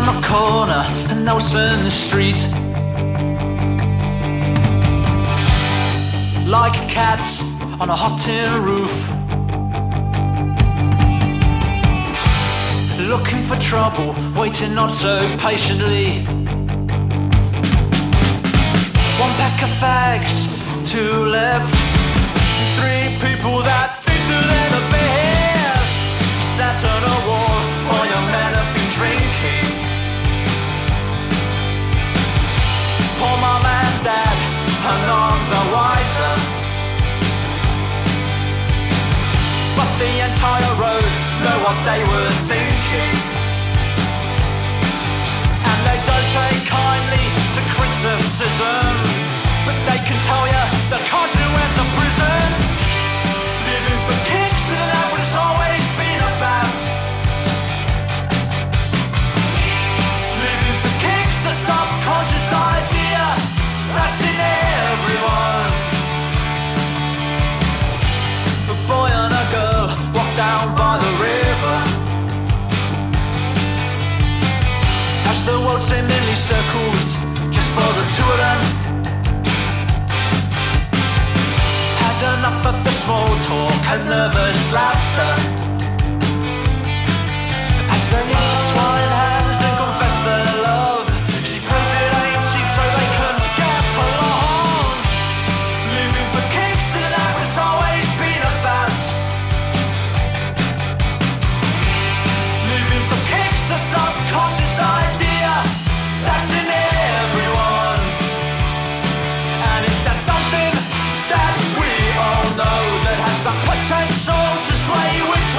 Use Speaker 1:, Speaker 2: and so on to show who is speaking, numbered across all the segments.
Speaker 1: the corner and Nelson Street. Like cats on a hot tin roof, looking for trouble, waiting not so patiently. One pack of fags, two left, three people that think that they're the best. Sat on a wall, 4 young men have been drinking. Poor mum and dad are none the wiser, but the entire road know what they were thinking. And they don't take kindly to criticism, but they can tell you the cause who went to prison. Living for kicks, and that what it's always been about. Living for kicks, the subconscious idea that's in everyone. A boy and a girl walk down by the river, as the world seemingly circles just for the two of them. Had enough of the small talk and nervous laughter, as they intertwine hands and confess their love. She prays it ain't cheap so they can get along. Living for kicks, and that what it's always been about. Living for kicks, the subconscious idea that's in everyone. And is that something that we all know that has the potential to sway which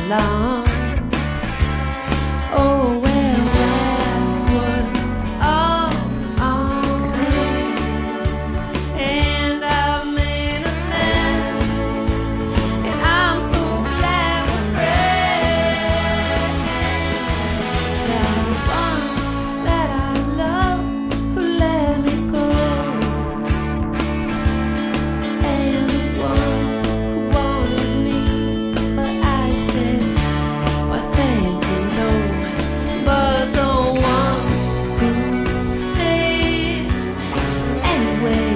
Speaker 2: long. Oh, well, that was all. And I've made a mess, and I'm so glad we're friends. There was one that I loved who let me go, and ones who wanted me, but I said, well, thank you, no. But the one who stayed anyway,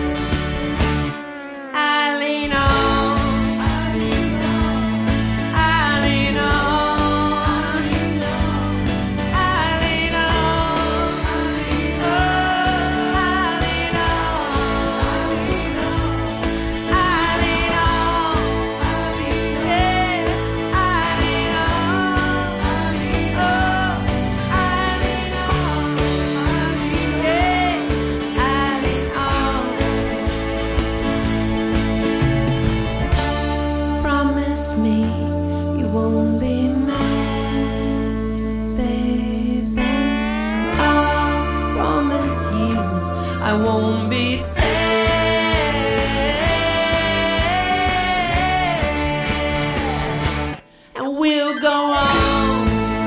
Speaker 2: I lean on, I lean on, I lean on, I lean on, oh, I lean on, I lean on, yeah, I lean on, oh, I lean on, yeah, I lean on. Promise me you won't be mad, baby. I promise you I won't be sad. And we'll go on.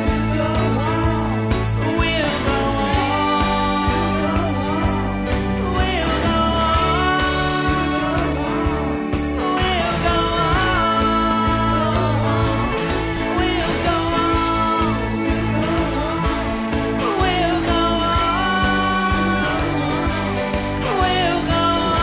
Speaker 2: We'll go on. We'll go on. We'll go on. We'll go on. We'll go on. We'll go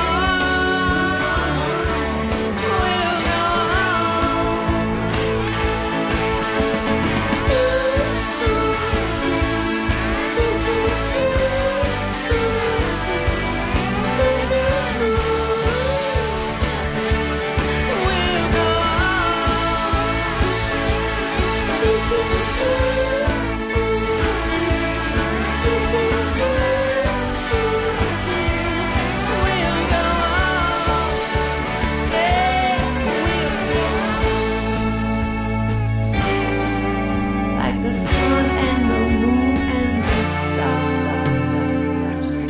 Speaker 2: like the sun and the moon and the stars.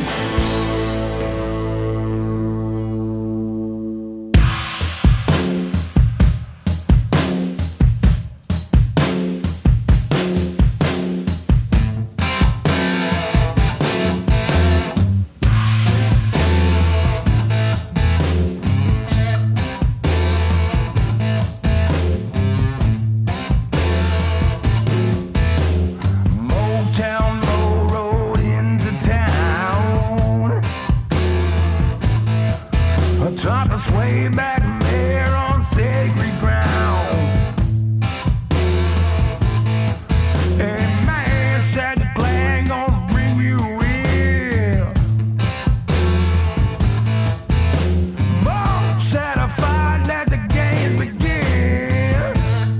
Speaker 3: Motown Low Road into town. Atop a sway back there on sacred ground. A man said the plan gonna bring you in. Mom said a fight, let the game begin.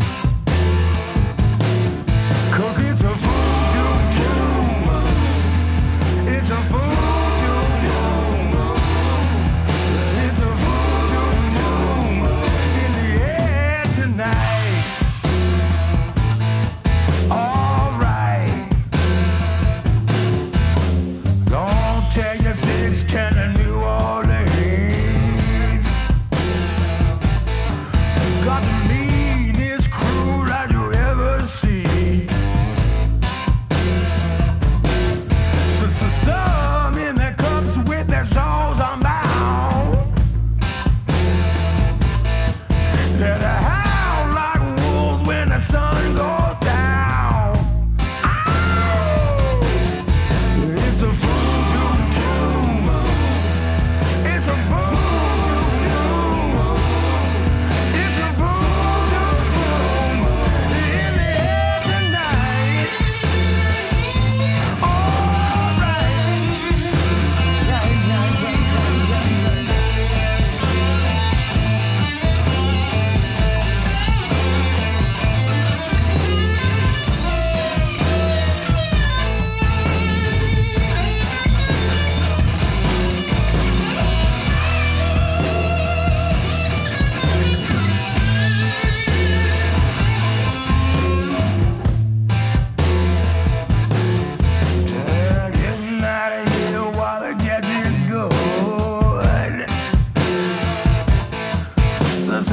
Speaker 3: 'Cause it's a voodoo tomb. It's a voodoo tomb. It's a voodoo tomb.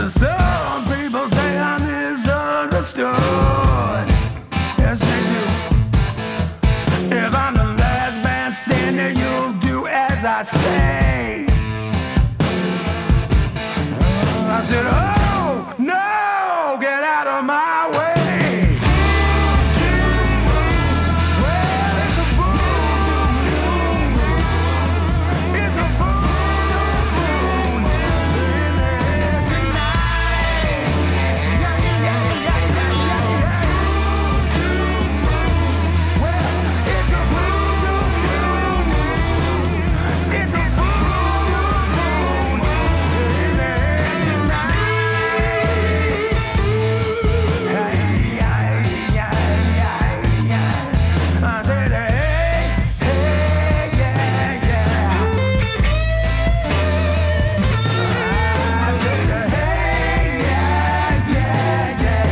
Speaker 3: Some people say I'm misunderstood. Yes, they do. If I'm the last man standing, you'll do as I say. I said, oh, no, get out of my way. Well, it's a voodoo moon. It's a voodoo moon in the air tonight. Yeah, yeah, yeah, yeah, yeah, yeah. Well, it's a voodoo moon. It's a voodoo moon in the air tonight. I said, hey, hey, yeah, yeah. I said, hey, yeah, yeah, yeah,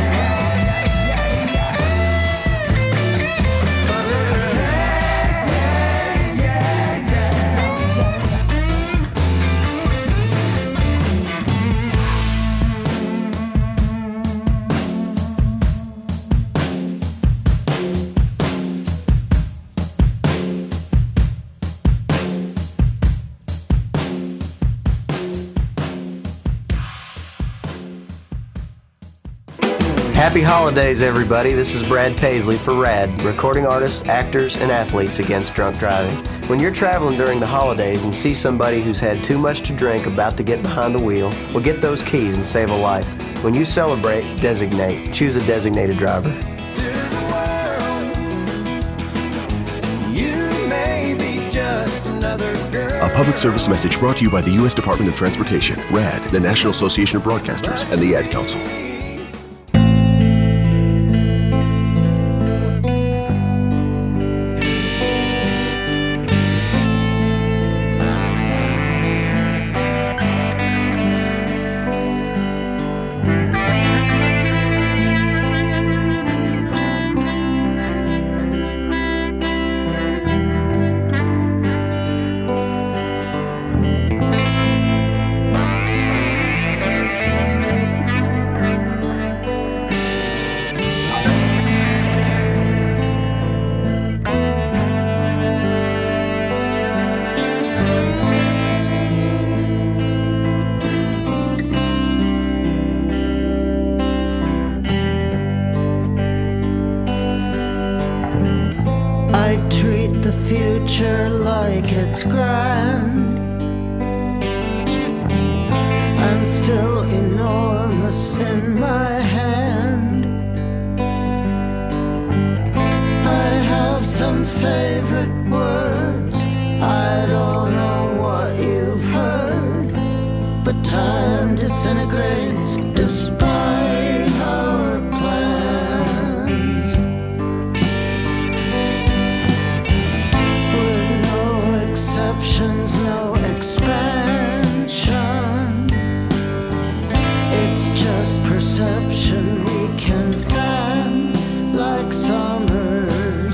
Speaker 4: Happy holidays, everybody. This is Brad Paisley for RAD, recording artists, actors, and athletes against drunk driving. When you're traveling during the holidays and see somebody who's had too much to drink about to get behind the wheel, well, get those keys and save a life. When you celebrate, designate. Choose a designated driver.
Speaker 5: A public service message brought to you by the U.S. Department of Transportation, RAD, the National Association of Broadcasters, and the Ad Council.
Speaker 6: I treat the future like it's grand and still enormous in my hand. I have some favorite words, I don't know what you've heard, but time disintegrates despite our plans. With no exceptions, no expansion, it's just perception we can fan like summer's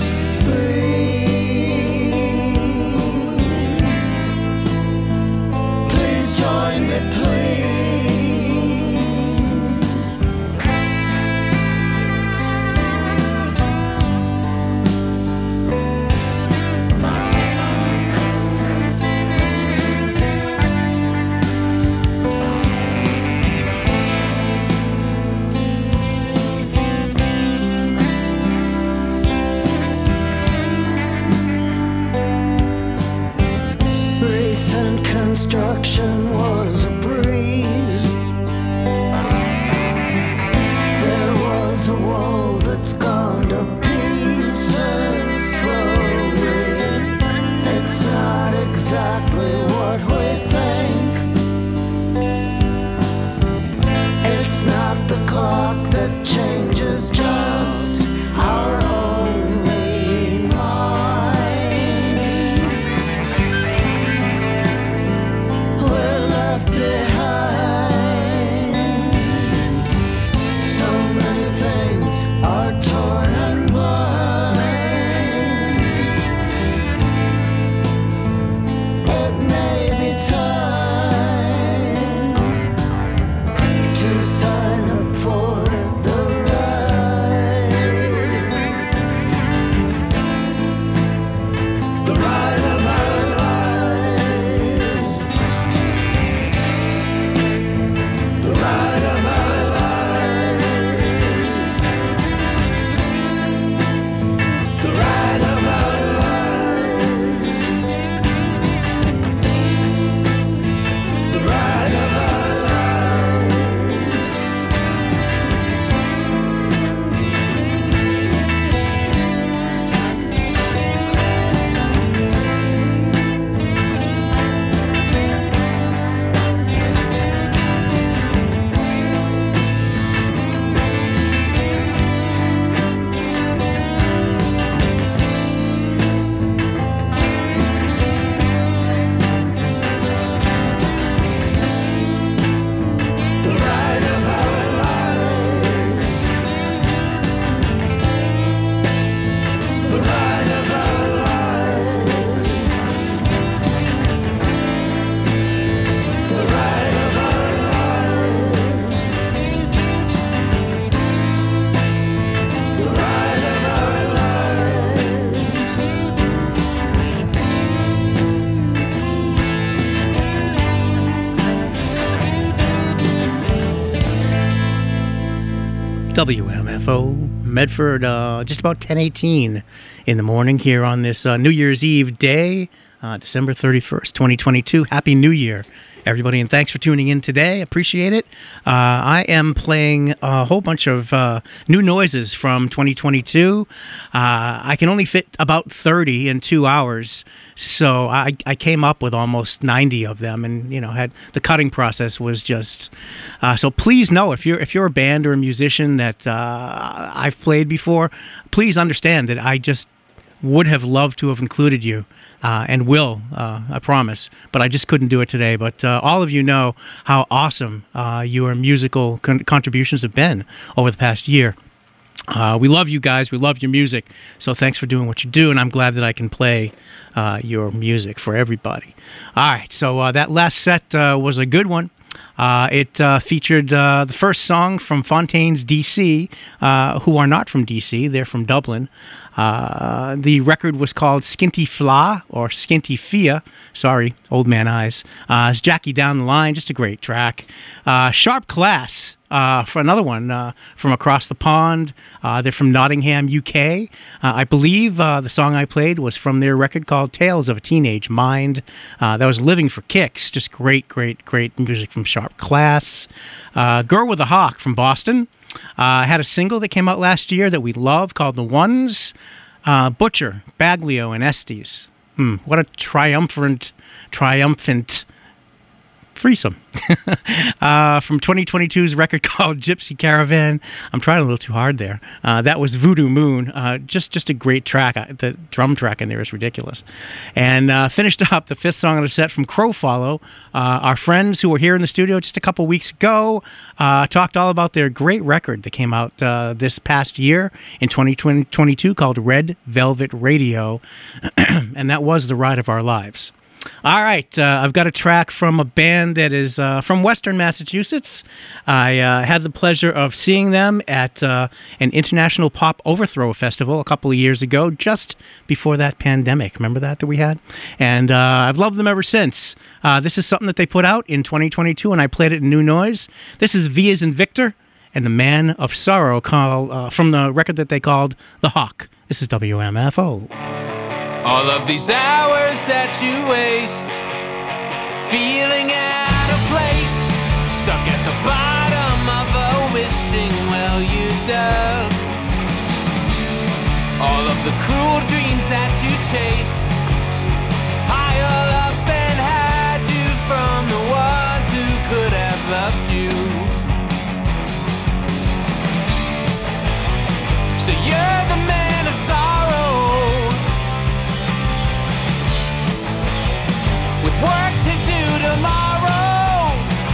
Speaker 6: breeze. Please join me, please. Recent construction was a breeze. There was a wall that's gone to pieces slowly. It's not exactly what we think. It's not the clock that changes, just our only mind. We're left behind. So many things are torn and blind. It may be time to
Speaker 7: WMFO Medford, just about 10:18 in the morning here on this New Year's Eve day, December 31st, 2022. Happy New Year, everybody, and thanks for tuning in today. Appreciate it. I am playing a whole bunch of new noises from 2022. I can only fit about 30 in 2 hours, so I came up with almost 90 of them, and had the cutting process was just so. Please know if you're a band or a musician that I've played before, please understand that I just would have loved to have included you. And will, I promise, but I just couldn't do it today. But all of you know how awesome your musical contributions have been over the past year. We love you guys. We love your music. So thanks for doing what you do, and I'm glad that I can play your music for everybody. All right, so that last set was a good one. It featured the first song from Fontaines DC, who are not from DC, they're from Dublin. The record was called Skinty Fla, or Skinty Fia, sorry, old man eyes. It's Jackie Down the Line, just a great track. Sharp Class, for another one from across the pond. They're from Nottingham, UK. I believe the song I played was from their record called Tales of a Teenage Mind. That was Living for Kicks. Just great, great, great music from Sharp Class. Girl with a Hawk from Boston. Had a single that came out last year that we love called The Ones. Butcher, Baglio, and Estes. What a triumphant threesome. From 2022's record called Gypsy Caravan. I'm trying a little too hard there. That was Voodoo Moon. Just a great track. The drum track in there is ridiculous. And finished up the fifth song on the set from Crowfollow. Our friends who were here in the studio just a couple weeks ago talked all about their great record that came out this past year in 2022 called Red Velvet Radio. And that was the ride of our lives. All right, I've got a track from a band that is from Western Massachusetts. I had the pleasure of seeing them at an International Pop Overthrow Festival a couple of years ago, just before that pandemic. Remember that we had? And I've loved them ever since. This is something that they put out in 2022, and I played it in New Noise. This is V as in Victor and the Man of Sorrow from the record that they called The Hawk. This is WMFO.
Speaker 1: All of these hours that you waste, feeling out of place, stuck at the bottom of a wishing well you dug. All of the cruel dreams that you chase, pile up and hide you from the ones who could have loved you. So you're the man of sorrow, with work to do tomorrow.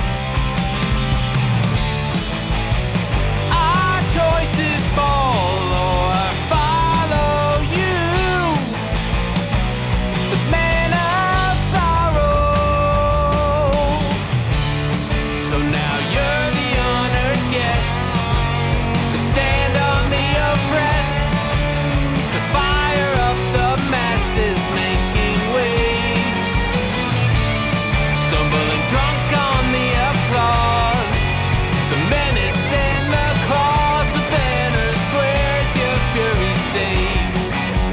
Speaker 1: Our choices fall or follow you, the man of sorrow. So now you're the honored guest, to stand on the oppressed, to fire up the masses making waves, stumbling drunk on the applause, the menace and the cause, the banner swears your fury saves.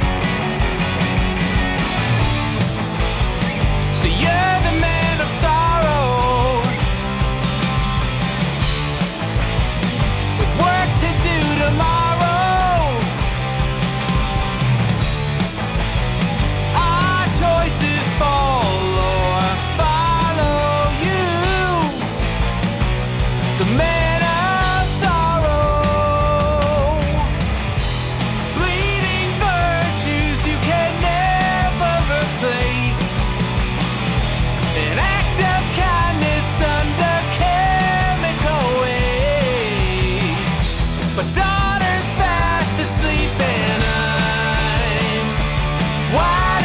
Speaker 1: So you're the man of sorrow, with work to do tomorrow. Our choices fall or follow you, the man of sorrow. Bleeding virtues you can never replace, an act of kindness under chemical waste. But daughter's fast asleep and I'm wide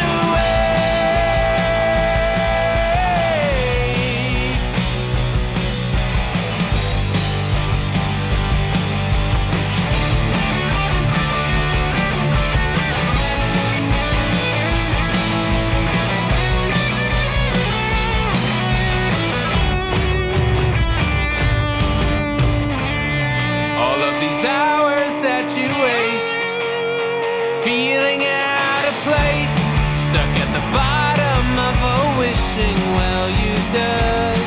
Speaker 1: awake. hours that you waste feeling out of place, stuck at the bottom of a wishing well you done.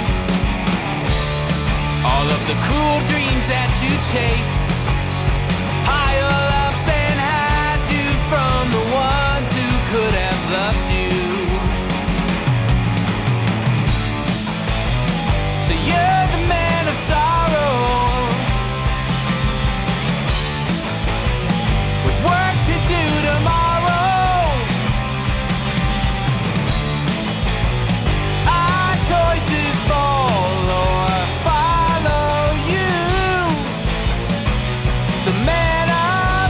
Speaker 1: All of the cruel dreams that you chase pile up and hide you from the ones who could have loved you. So you're the man of sorrow, with work to do tomorrow. Our choices fall or follow you, the man of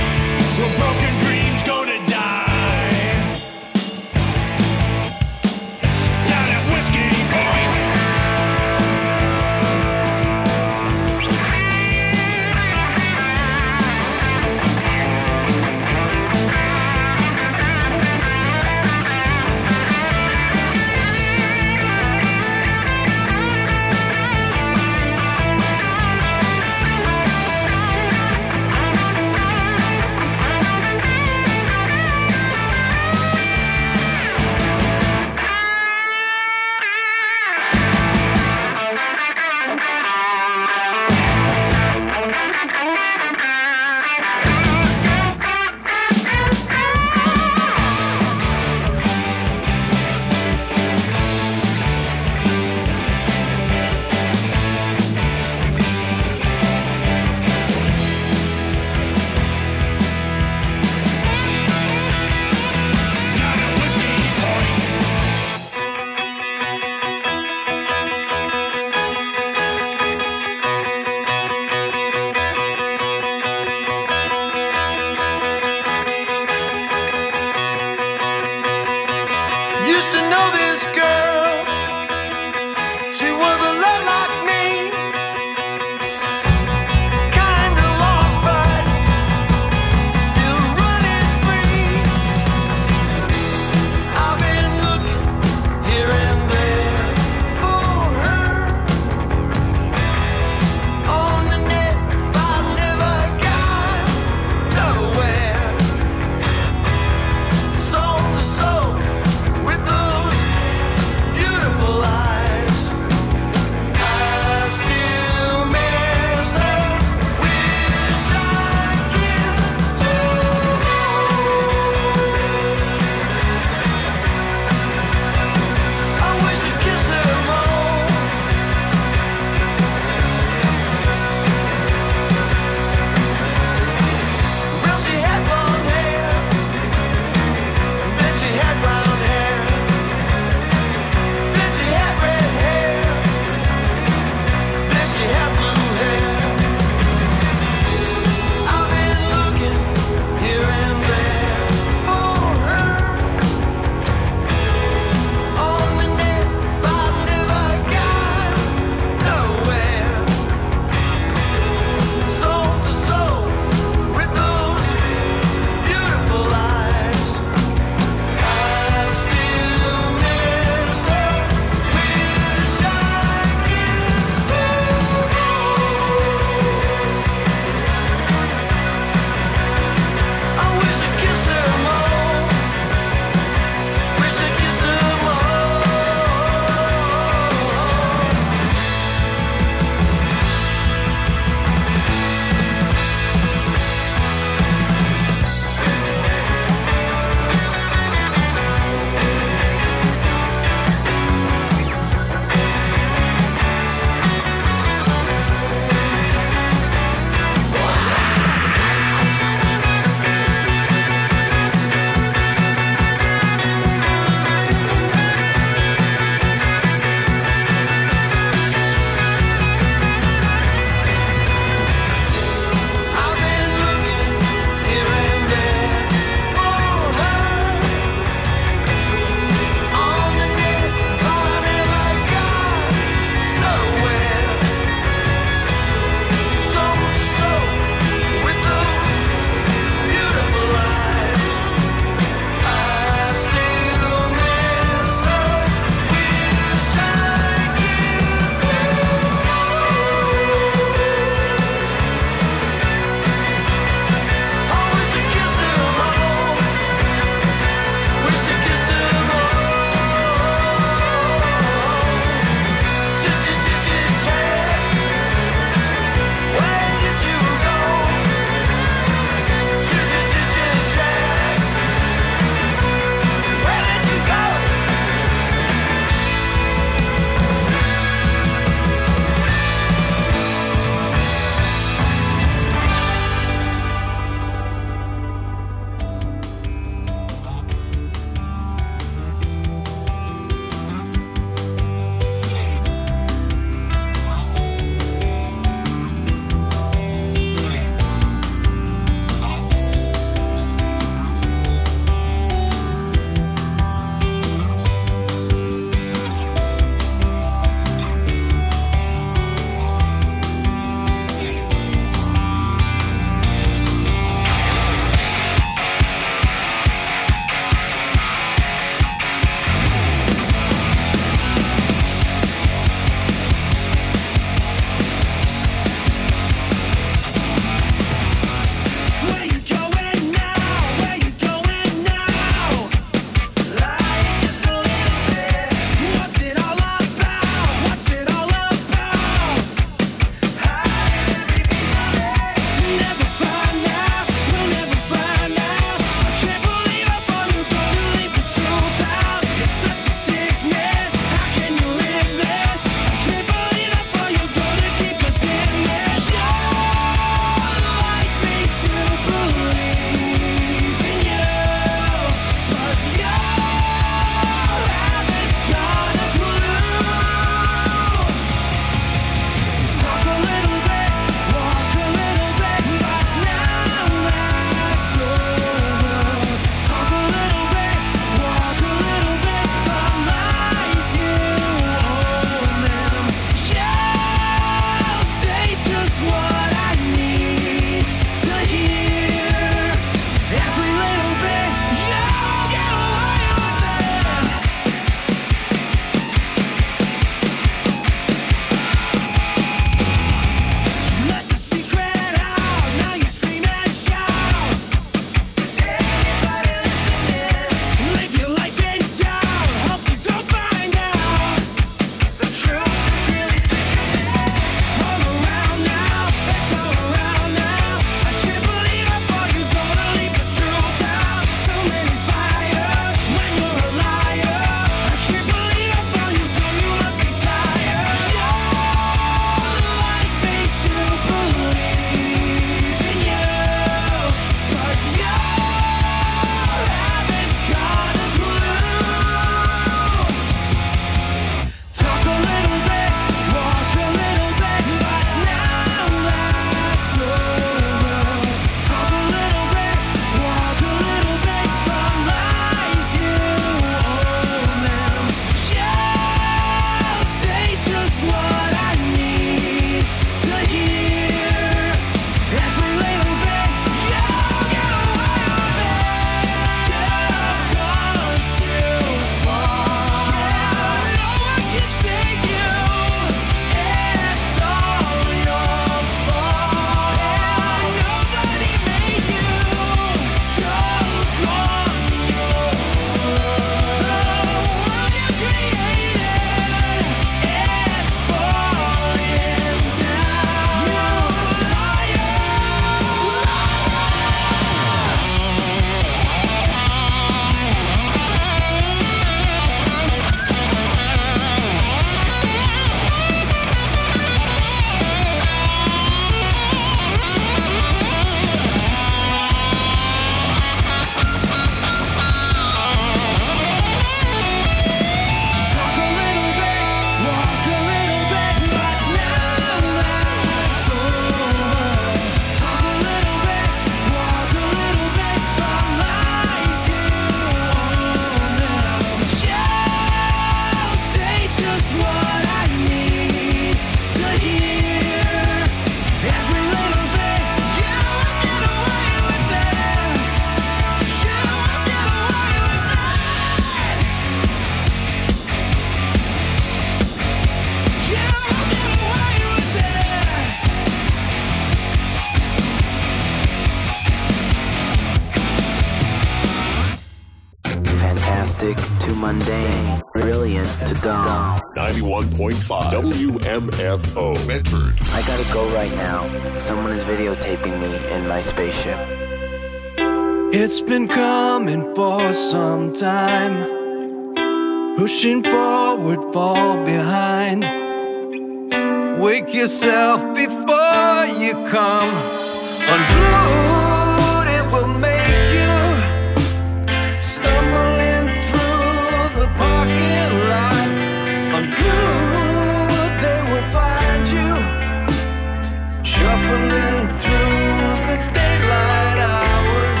Speaker 8: fantastic to mundane, brilliant to dumb.
Speaker 9: 91.5 WMFO Medford.
Speaker 8: I gotta go right now. Someone is videotaping me in my spaceship.
Speaker 6: It's been coming for some time. Pushing forward, fall behind. Wake yourself before you come unglued. It will make you stumbling through the parking lot. Unglued, they will find you shuffling through the daylight hours.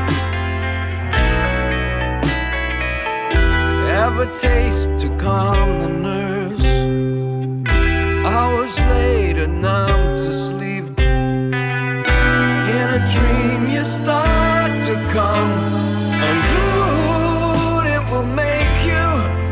Speaker 6: Have a taste to calm the nerves. Hours later, numb to sleep. In a dream, you start to come unglued. It will make you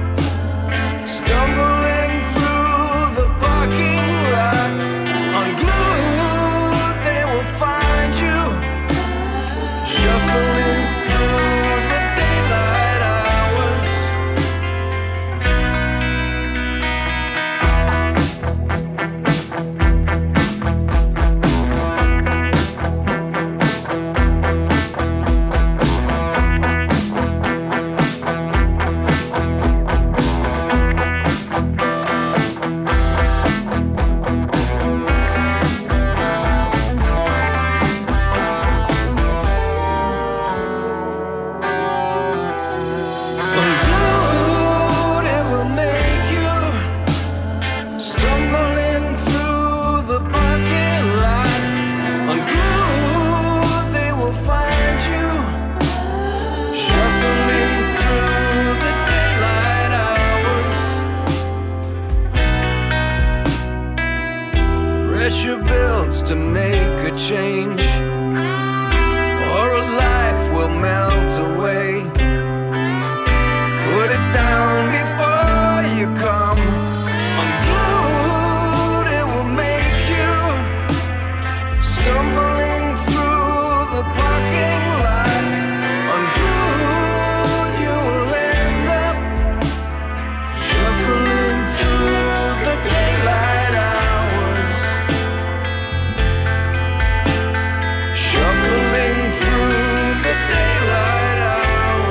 Speaker 6: stumbling through the parking lot. Unglued, they will find you shuffling through the daylight hours. Unglued, it will make you stumbling through the parking lot. Unglued, they will find you shuffling through the daylight hours. Pressure builds to make a change, or a life will melt away. Put it down before you come unglued. It will make you stumbling through the parking lot. Unglued, you will end up shuffling through the daylight hours. Shuffling through the daylight hours.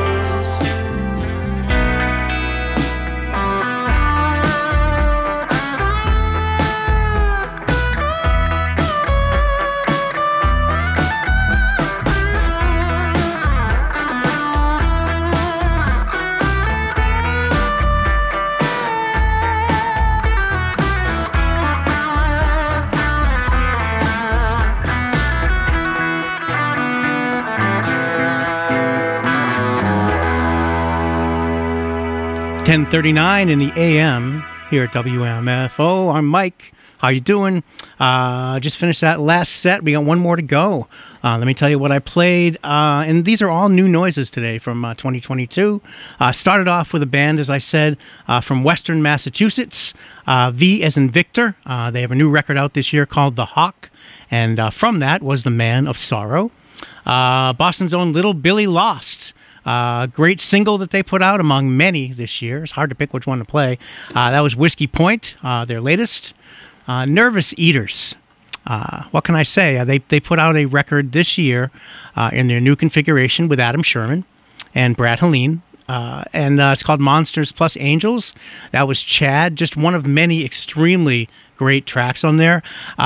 Speaker 7: 10:39 in the AM here at WMFO. I'm Mike. How you doing? Just finished that last set. We got one more to go. Let me tell you what I played. And these are all new noises today from 2022. Started off with a band, as I said, from Western Massachusetts. V as in Victor. They have a new record out this year called The Hawk. And from that was The Man of Sorrow. Boston's own Little Billy Lost. Great single that they put out among many this year. It's hard to pick which one to play. That was Whiskey Point, their latest. Nervous Eaters. What can I say? They put out a record this year in their new configuration with Adam Sherman and Brad Helene. And it's called Monsters Plus Angels. That was Chad, just one of many extremely great tracks on there.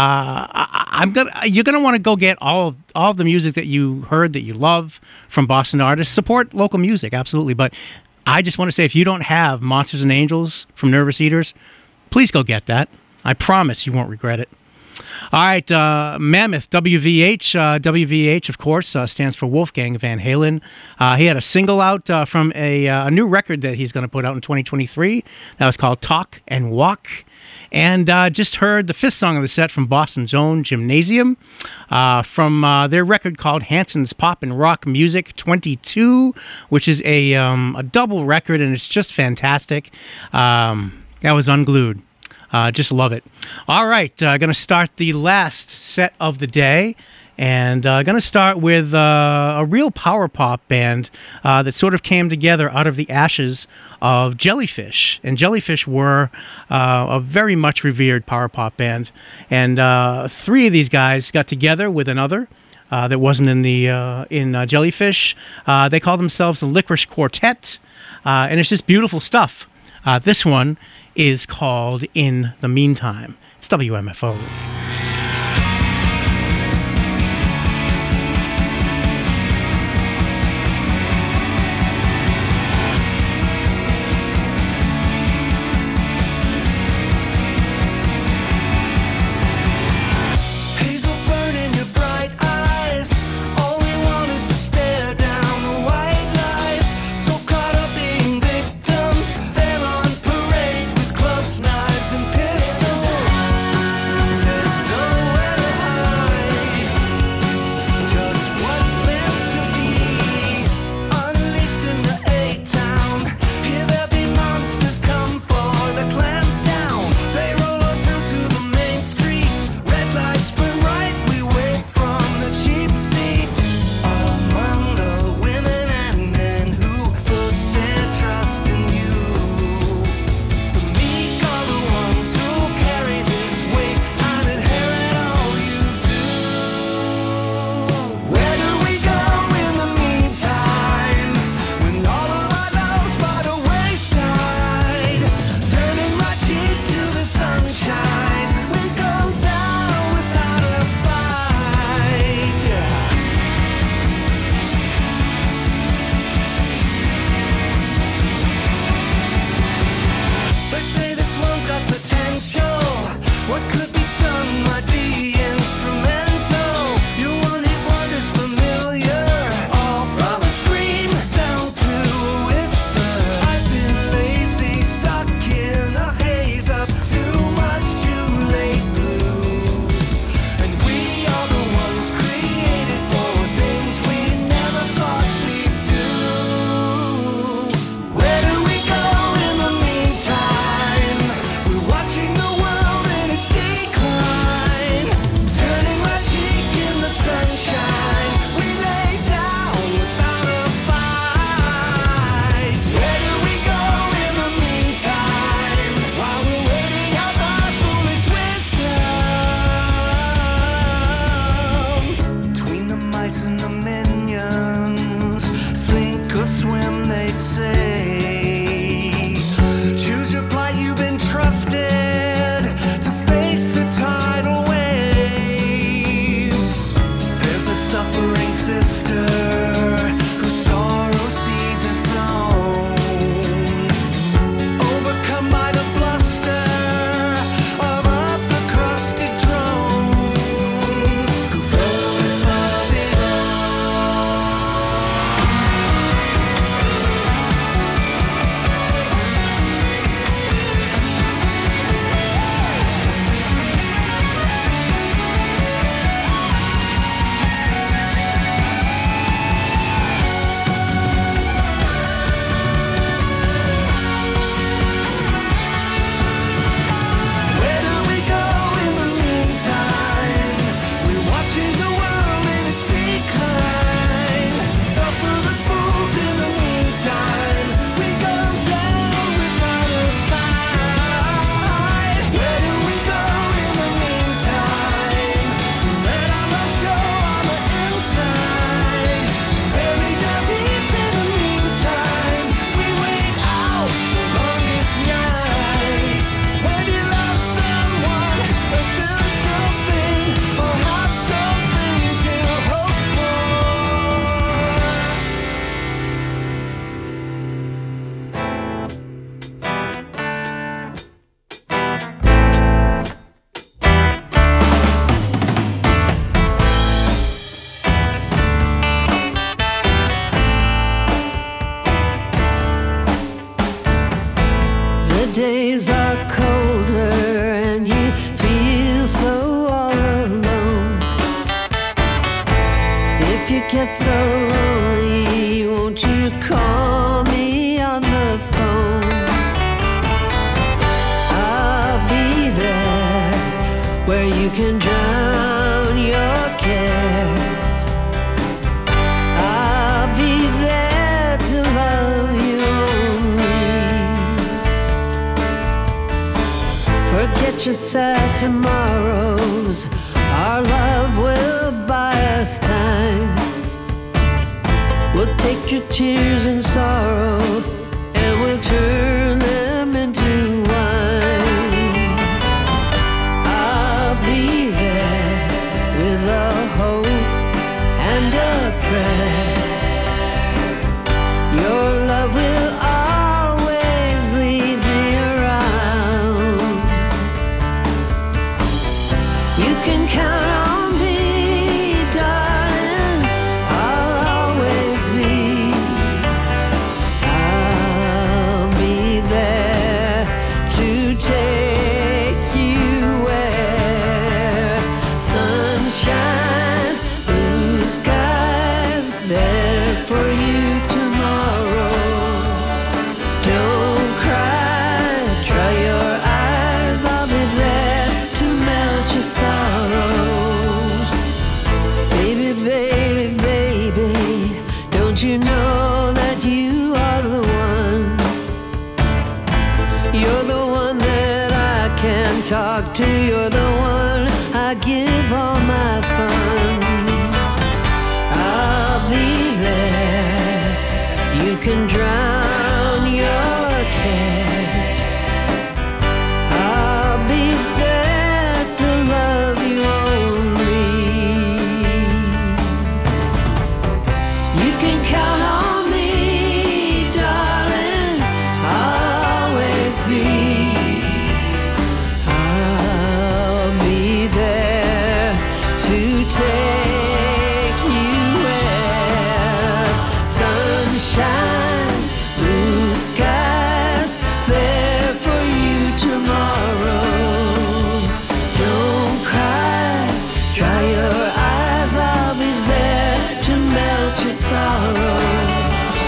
Speaker 7: You're gonna want to go get all of the music that you heard that you love from Boston artists. Support local music, absolutely. But I just want to say, if you don't have Monsters and Angels from Nervous Eaters, please go get that. I promise you won't regret it. All right, Mammoth, WVH. WVH, of course, stands for Wolfgang Van Halen. He had a single out from a new record that he's going to put out in 2023. That was called Talk and Walk. And just heard the fifth song of the set from Boston's own Gymnasium, from their record called Hanson's Pop and Rock Music 22, which is a double record, and it's just fantastic. That was Unglued. Just love it. All right, going to start the last set of the day, And going to start with a real power pop band that sort of came together out of the ashes of Jellyfish. And Jellyfish were a very much revered power pop band. And three of these guys got together with another that wasn't in Jellyfish. They call themselves the Licorice Quartet. And it's just beautiful stuff. This one is called In the Meantime. It's WMFO.
Speaker 10: days are colder and you feel so all alone. If you get so lonely, won't you call me on the phone? I'll be there where you can drown your care. melt your sad tomorrows. Our love will buy us time. We'll take your tears and sorrow and we'll turn them into wine. I'll be there with a hope and a prayer. Your love will always lead me around. You can count on me, darling. I'll always be. I'll be there to take you where sunshine, blue skies, there for you tomorrow. Don't cry, dry your eyes. I'll be there to melt your sorrows. Baby, baby, baby, don't you know that you are the one? You're the one that I can talk to. You're the one I give all my fun. I'll be there. You can drown your cares. I'll be there to love you only. You can count on me, darling. I'll always be. I'll be there to take you where sunshine, blue skies, there for you tomorrow. Don't cry, dry your eyes. I'll be there to melt your sorrows.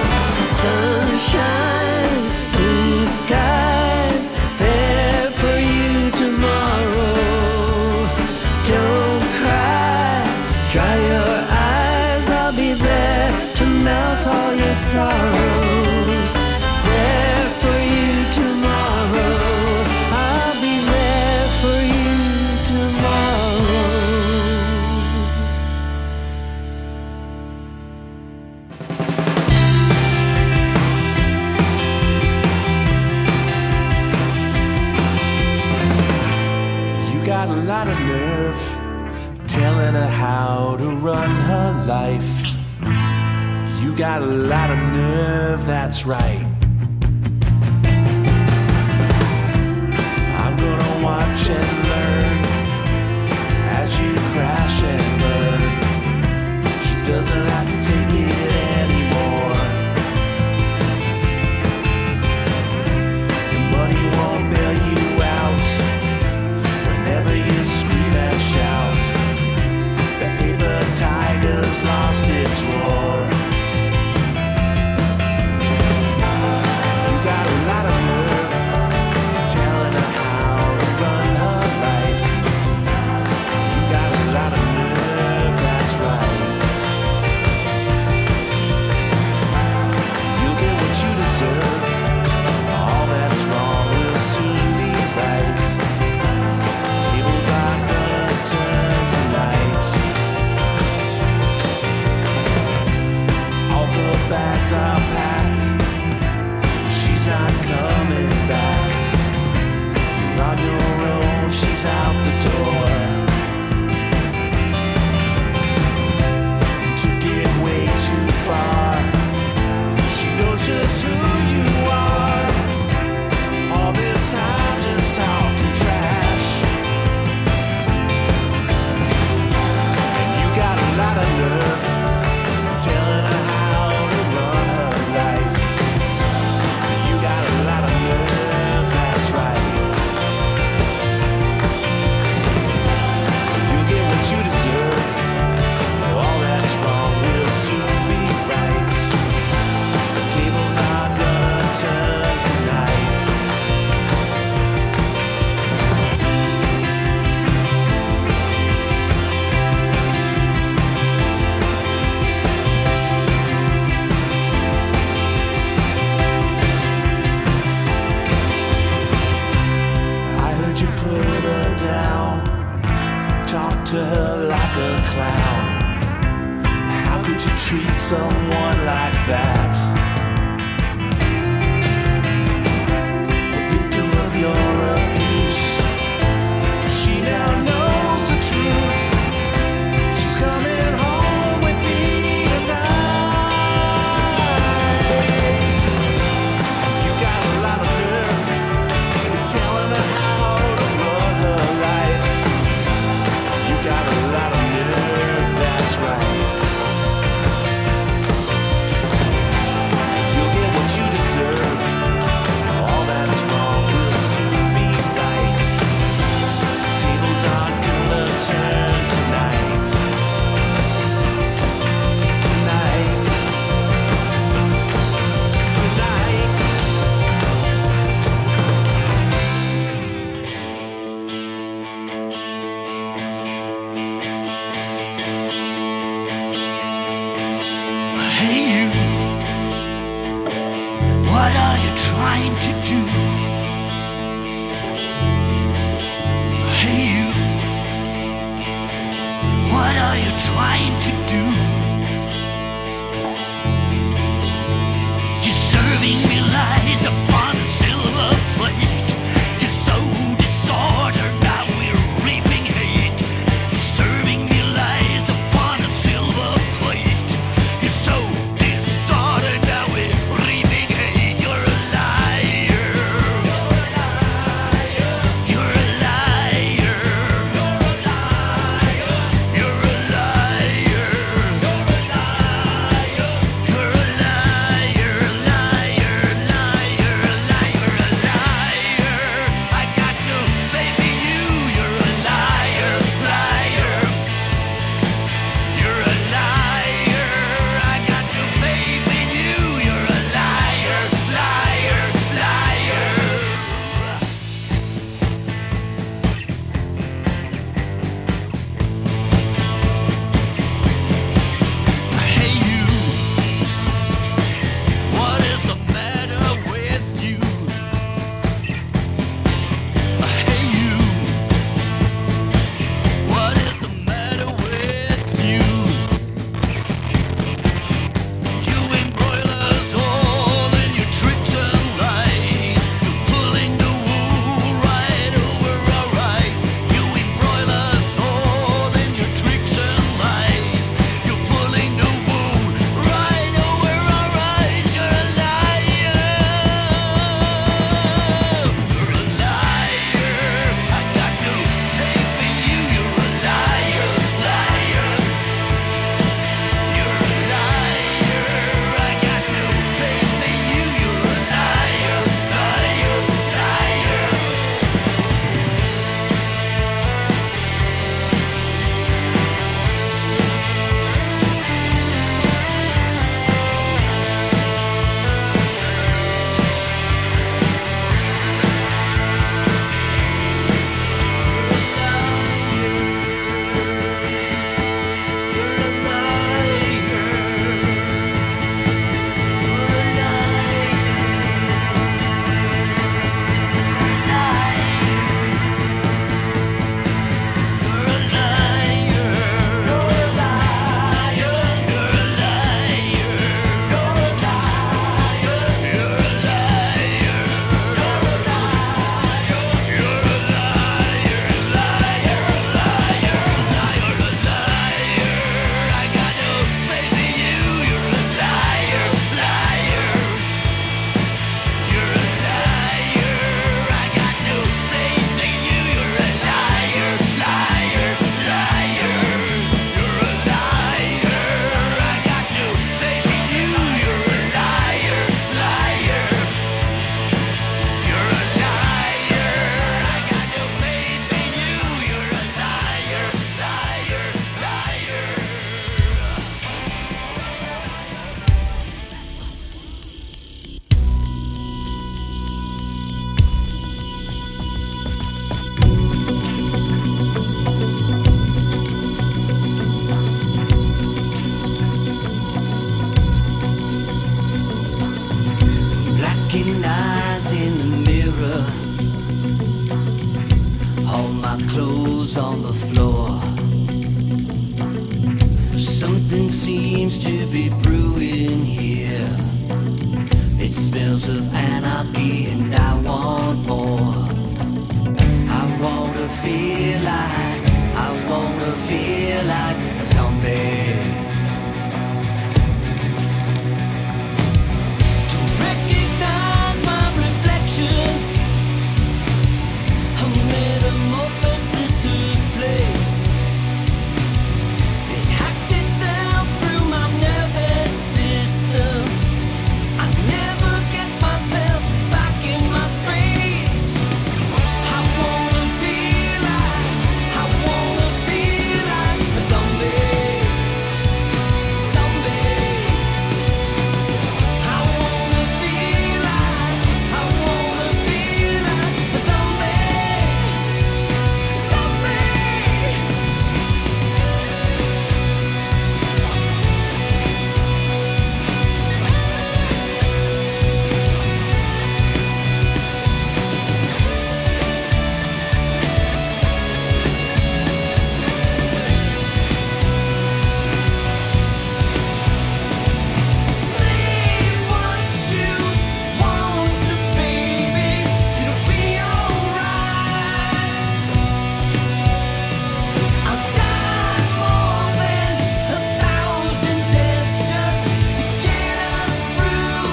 Speaker 10: Sunshine, blue skies, there for you tomorrow. Don't cry, dry your eyes. I'll be there to melt all your sorrows. There for you tomorrow. I'll be there for you tomorrow.
Speaker 11: You got a lot of nerve telling her how to run her life. You got a lot of nerve, that's right. I'm gonna watch and learn as you crash and burn. She doesn't have to take it anymore. Your money won't bail you out whenever you scream and shout. The paper tiger's lost its roar. You got a lot of nerve telling her how to run her treat someone like that? A victim of your abuse. She now knows the truth. She's coming home with me tonight. You got a lot of nerve. You're telling her how to run her life. You got a lot of nerve, that's right. You'll get what you deserve. All that's wrong will soon be right. Tables aren't gonna turn tonight. Tonight. Tonight.
Speaker 3: Hey you, what are you trying to do? Hey you, what are you trying to do? You're serving me lies upon a silver plate. You're so disordered, now we're reaping hate. You're serving me lies upon a silver plate. You're so disordered, now we're reaping hate. You're a liar. You're a liar. You're a liar. You're a liar. lucky and I want more. I wanna feel like a zombie. To recognize my reflection, a metamorphosis took place. It hacked itself through my nervous system. I never get myself back in my space. I wanna feel like a zombie, zombie. I wanna feel like a zombie, zombie. Say what you want to, baby. It'll be alright. I'll die more than 1,000 deaths just to get us through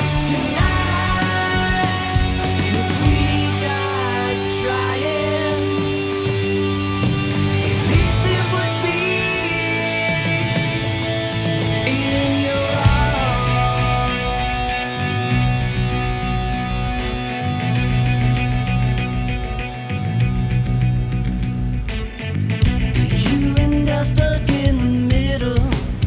Speaker 3: tonight. If we die trying, at least it would be in your arms. You and I stuck in the middle,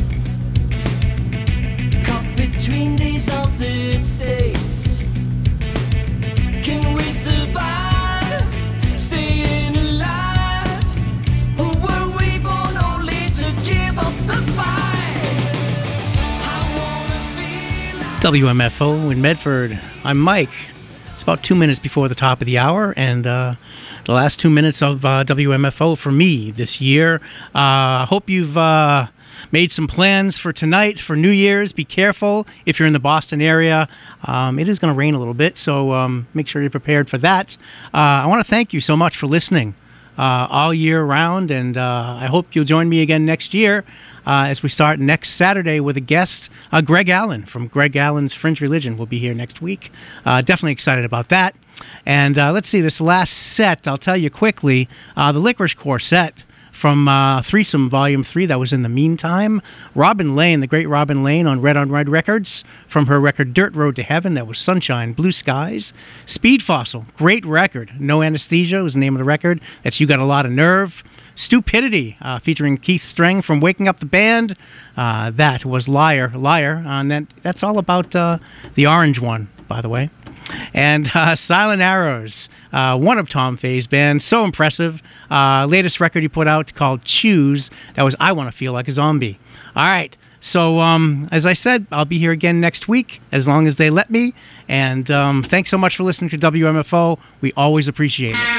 Speaker 3: caught between these altered states. Can we survive, staying alive? Or were we born only to give up the fight? I wanna feel like
Speaker 7: WMFO in Medford. I'm Mike. It's about 2 minutes before the top of the hour, and the last 2 minutes of WMFO for me this year. I hope you've made some plans for tonight, for New Year's. Be careful if you're in the Boston area. It is going to rain a little bit, so make sure you're prepared for that. I want to thank you so much for listening all year round, and I hope you'll join me again next year as we start next Saturday with a guest, Greg Allen from Greg Allen's Fringe Religion will be here next week. Definitely excited about that. And let's see, this last set, I'll tell you quickly, the Licorice Quartet from Threesome Volume 3, that was in the meantime. Robin Lane, the great Robin Lane on Red Records, from her record Dirt Road to Heaven, that was Sunshine, Blue Skies. Speed Fossil, great record. No Anesthesia was the name of the record. That's You Got a Lot of Nerve. Stupidity, featuring Keith Strang from Waking Up the Band. That was Liar, and that's all about the orange one, by the way. And Silent Arrows, one of Tom Faye's bands, so impressive. Latest record he put out called Choose, that was I Want to Feel Like a Zombie. All right, so as I said, I'll be here again next week, as long as they let me. And thanks so much for listening to WMFO. We always appreciate it.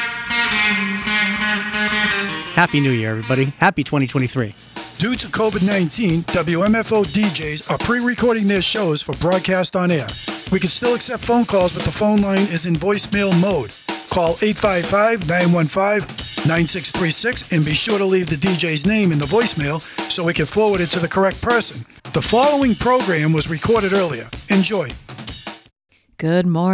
Speaker 7: Happy New Year, everybody. Happy 2023.
Speaker 12: Due to COVID-19, WMFO DJs are pre-recording their shows for broadcast on air. We can still accept phone calls, but the phone line is in voicemail mode. Call 855-915-9636 and be sure to leave the DJ's name in the voicemail so we can forward it to the correct person. The following program was recorded earlier. Enjoy.
Speaker 13: Good morning.